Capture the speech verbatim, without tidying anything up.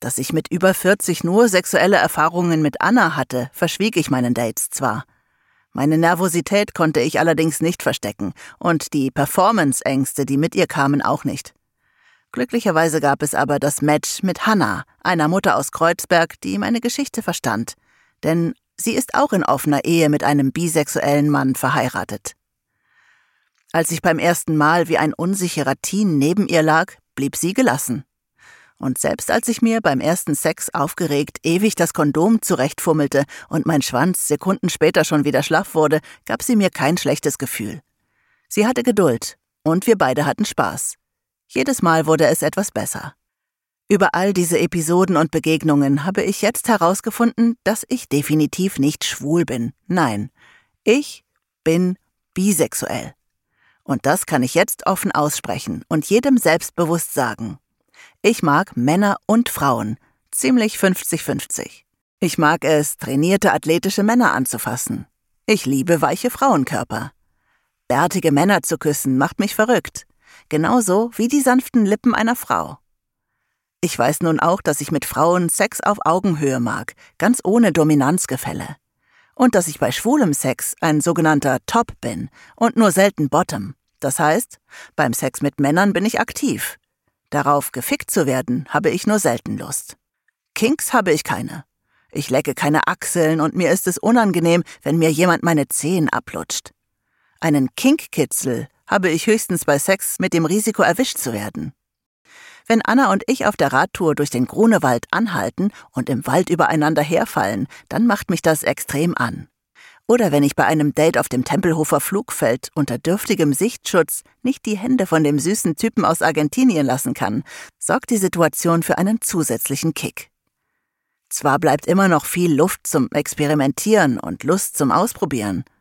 Dass ich mit über vierzig nur sexuelle Erfahrungen mit Anna hatte, verschwieg ich meinen Dates zwar. Meine Nervosität konnte ich allerdings nicht verstecken und die Performance-Ängste, die mit ihr kamen, auch nicht. Glücklicherweise gab es aber das Match mit Hannah, einer Mutter aus Kreuzberg, die meine Geschichte verstand. Denn sie ist auch in offener Ehe mit einem bisexuellen Mann verheiratet. Als ich beim ersten Mal wie ein unsicherer Teen neben ihr lag, blieb sie gelassen. Und selbst als ich mir beim ersten Sex aufgeregt ewig das Kondom zurechtfummelte und mein Schwanz Sekunden später schon wieder schlaff wurde, gab sie mir kein schlechtes Gefühl. Sie hatte Geduld und wir beide hatten Spaß. Jedes Mal wurde es etwas besser. Über all diese Episoden und Begegnungen habe ich jetzt herausgefunden, dass ich definitiv nicht schwul bin. Nein, ich bin bisexuell. Und das kann ich jetzt offen aussprechen und jedem selbstbewusst sagen. Ich mag Männer und Frauen, ziemlich fünfzig fünfzig. Ich mag es, trainierte athletische Männer anzufassen. Ich liebe weiche Frauenkörper. Bärtige Männer zu küssen macht mich verrückt, genauso wie die sanften Lippen einer Frau. Ich weiß nun auch, dass ich mit Frauen Sex auf Augenhöhe mag, ganz ohne Dominanzgefälle. Und dass ich bei schwulem Sex ein sogenannter Top bin und nur selten Bottom. Das heißt, beim Sex mit Männern bin ich aktiv. Darauf gefickt zu werden, habe ich nur selten Lust. Kinks habe ich keine. Ich lecke keine Achseln und mir ist es unangenehm, wenn mir jemand meine Zehen ablutscht. Einen Kinkkitzel habe ich höchstens bei Sex mit dem Risiko, erwischt zu werden. Wenn Anna und ich auf der Radtour durch den Grunewald anhalten und im Wald übereinander herfallen, dann macht mich das extrem an. Oder wenn ich bei einem Date auf dem Tempelhofer Flugfeld unter dürftigem Sichtschutz nicht die Hände von dem süßen Typen aus Argentinien lassen kann, sorgt die Situation für einen zusätzlichen Kick. Zwar bleibt immer noch viel Luft zum Experimentieren und Lust zum Ausprobieren,